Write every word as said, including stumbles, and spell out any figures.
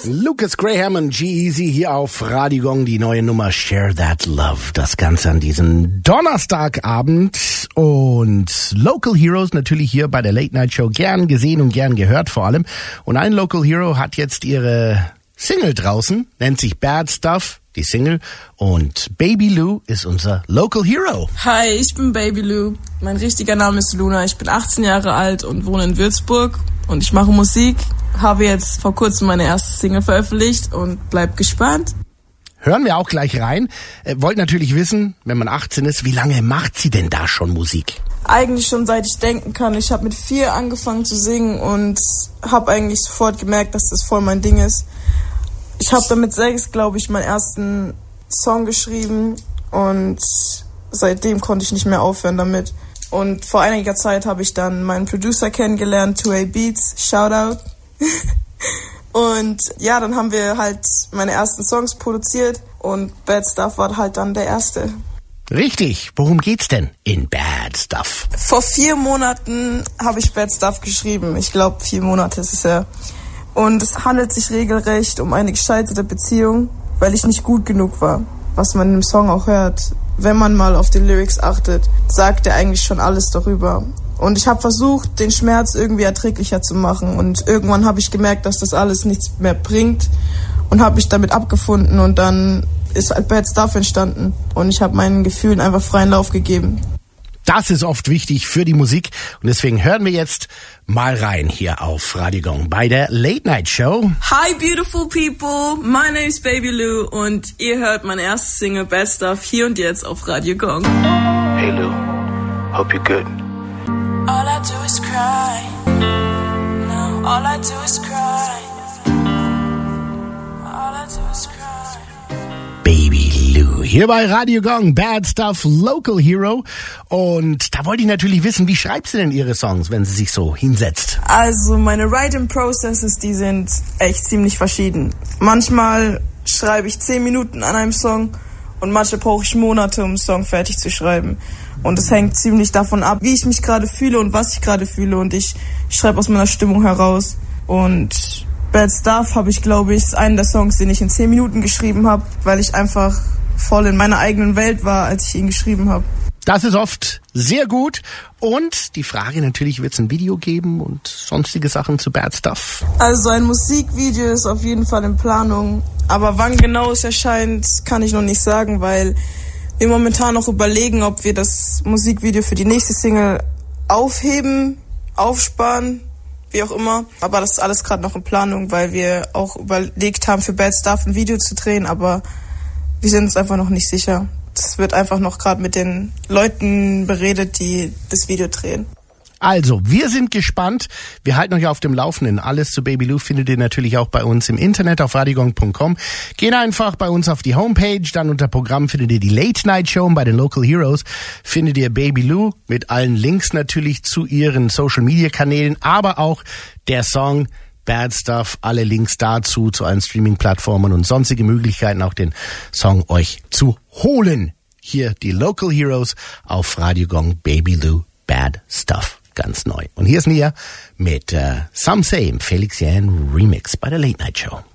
Lucas Graham und G-Eazy hier auf Radio Gong, die neue Nummer Share That Love. Das Ganze an diesem Donnerstagabend und Local Heroes natürlich hier bei der Late Night Show gern gesehen und gern gehört vor allem. Und ein Local Hero hat jetzt ihre Single draußen, nennt sich Bad Stuff, die Single. Und Baby Lou ist unser Local Hero. Hi, ich bin Baby Lou. Mein richtiger Name ist Luna. Ich bin achtzehn Jahre alt und wohne in Würzburg. Und ich mache Musik. Habe jetzt vor kurzem meine erste Single veröffentlicht und bleib gespannt. Hören wir auch gleich rein. Äh, wollt natürlich wissen, wenn man achtzehn ist, wie lange macht sie denn da schon Musik? Eigentlich schon seit ich denken kann. Ich habe mit vier angefangen zu singen und habe eigentlich sofort gemerkt, dass das voll mein Ding ist. Ich habe dann mit sechs, glaube ich, meinen ersten Song geschrieben und seitdem konnte ich nicht mehr aufhören damit. Und vor einiger Zeit habe ich dann meinen Producer kennengelernt, two A Beats, Shoutout. Und ja, dann haben wir halt meine ersten Songs produziert und Bad Stuff war halt dann der erste. Richtig, worum geht's denn in Bad Stuff? Vor vier Monaten habe ich Bad Stuff geschrieben. Ich glaube, vier Monate ist es ja. Und es handelt sich regelrecht um eine gescheiterte Beziehung, weil ich nicht gut genug war. Was man im Song auch hört, wenn man mal auf die Lyrics achtet, sagt er eigentlich schon alles darüber. Und ich habe versucht, den Schmerz irgendwie erträglicher zu machen. Und irgendwann habe ich gemerkt, dass das alles nichts mehr bringt und habe mich damit abgefunden. Und dann ist halt Bad Stuff entstanden. Und ich habe meinen Gefühlen einfach freien Lauf gegeben. Das ist oft wichtig für die Musik und deswegen hören wir jetzt mal rein hier auf Radio Gong bei der Late Night Show. Hi beautiful people, my name is Baby Lou und ihr hört meine erste Single Bad Stuff hier und jetzt auf Radio Gong. Hey Lou, hope you're good. All I do is cry, no, all I do is cry, all I do is cry. Baby Lou, hier bei Radio Gong, Bad Stuff, Local Hero. Und da wollte ich natürlich wissen, wie schreibt sie denn ihre Songs, wenn sie sich so hinsetzt? Also meine Writing Processes, die sind echt ziemlich verschieden. Manchmal schreibe ich zehn Minuten an einem Song und manchmal brauche ich Monate, um einen Song fertig zu schreiben. Und es hängt ziemlich davon ab, wie ich mich gerade fühle und was ich gerade fühle. Und ich schreibe aus meiner Stimmung heraus. Und Bad Stuff habe ich, glaube ich, ist einer der Songs, den ich in zehn Minuten geschrieben habe, weil ich einfach voll in meiner eigenen Welt war, als ich ihn geschrieben habe. Das ist oft sehr gut. Und die Frage natürlich, wird es ein Video geben und sonstige Sachen zu Bad Stuff? Also ein Musikvideo ist auf jeden Fall in Planung. Aber wann genau es erscheint, kann ich noch nicht sagen, weil wir momentan noch überlegen, ob wir das Musikvideo für die nächste Single aufheben, aufsparen, wie auch immer. Aber das ist alles gerade noch in Planung, weil wir auch überlegt haben, für Bad Stuff ein Video zu drehen, aber wir sind uns einfach noch nicht sicher. Das wird einfach noch gerade mit den Leuten beredet, die das Video drehen. Also, wir sind gespannt. Wir halten euch auf dem Laufenden. Alles zu Baby Lou findet ihr natürlich auch bei uns im Internet auf radiogong punkt com. Geht einfach bei uns auf die Homepage, dann unter Programm findet ihr die Late Night Show und bei den Local Heroes findet ihr Baby Lou mit allen Links natürlich zu ihren Social Media Kanälen, aber auch der Song Bad Stuff, alle Links dazu, zu allen Streaming-Plattformen und sonstige Möglichkeiten, auch den Song euch zu holen. Hier die Local Heroes auf Radio Gong, Baby Lou, Bad Stuff. Ganz neu. Und hier ist Nia mit uh, Some Say im Felix Jan Remix bei der Late Night Show.